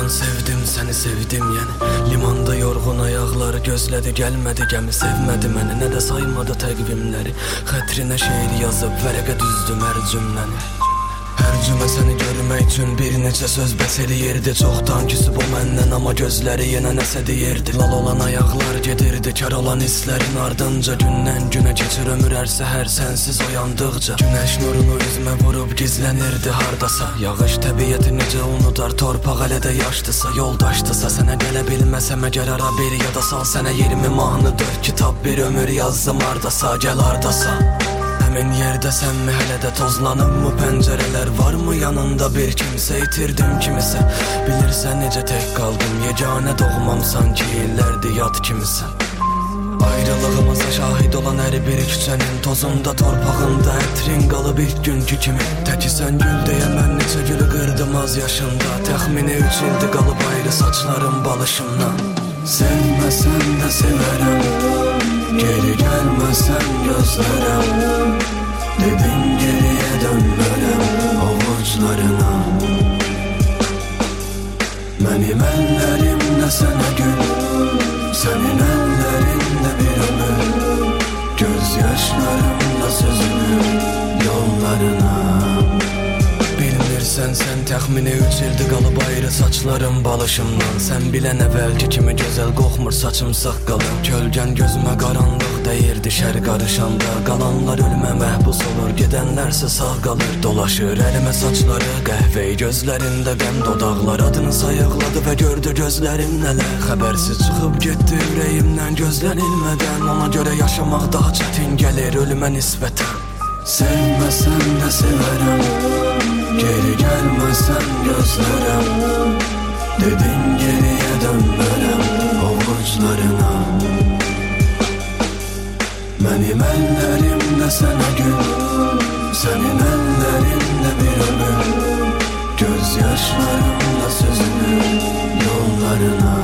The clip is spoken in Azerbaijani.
sevdim səni sevdim yəni. Limanda yorğun ayaqları gözlədi, gəlmədi gəmi, sevmədi məni, nə də saymadı təqvimləri. Xətrinə şeir yazıb vərəqə düzdüm hər cümləni. Hər cümə səni görmək üçün bir neçə söz bəs eləyirdi. Çoxdan küsüb o məndən, amma gözləri yenə nəsə deyirdi. Lal olan ayaqlar gedirdi, kar olan hisslərin ardınca. Gündən günə keçir ömür hər səhər sənsiz oyandıqca. Günəş nurunu üzmə vurub gizlənirdi hardasa. Yağış təbiəti necə unutar, torpaq hələ də yaşdısa. Yoldaşdısa sənə gələ bilməsəm əgər ara bir yada sal. Sənə 20 mahnı 4 kitab bir ömür yazdım hardasa, gəl hardasa. Həmin yerdəsənmi, hələ də tozlanıb mı pəncərələr, varmı yanında bir kimsə, itirdim kimisə. Bilirsən necə tək qaldım, yeganə doğmam sanki illərdir yad kimisən. Ayrılığımıza şahid olan hər bir küçənin tozunda, torpağında ətrin qalıb ilk günkü kimi. Təkisən gül deyə mən neçə gülü qırdım az yaşımda. Təxmini 3 ildir qalıb ayrı saçlarım balışımdan. Sevməsən də sevərəm, geri gəlməsən gözlərəm. Dedin geriyə dönmərəm ovuclarına. Mənim əllərimdə sənə gül, sənin əllərində bir ömür. Göz yaşlarımla süzülür yollarına. Bilmirsən sən təxmini 3 ildir qalıb ayrı saçlarım balışımdan. Sən bilən əvvəlki kimi gözəl qoxmur saçım saqqalım. Kölgən gözümə qaranlıq dəyirdi şər qarışanda. Qalanlar ölümə məhbus olur, gedənlərsə sağ qalır. Dolaşır əlimə saçları, qəhvəyi gözlərində qəm dodaqlar. Adını sayıqladı və gördü gözlərim nələr. Xəbərsiz çıxıb getdi ürəyimdən gözlənilmədən. Ona görə yaşamaq daha çətin gəlir ölümə nisbətən. Sevməsən də sevərəm, geri gəlməsən gözlərəm. Dedin geriyə dönmərəm ovuclarına. Mənim əllərimdə sənə gül, sənin əllərində bir ömür. Göz yaşlarımla süzülür yollarına.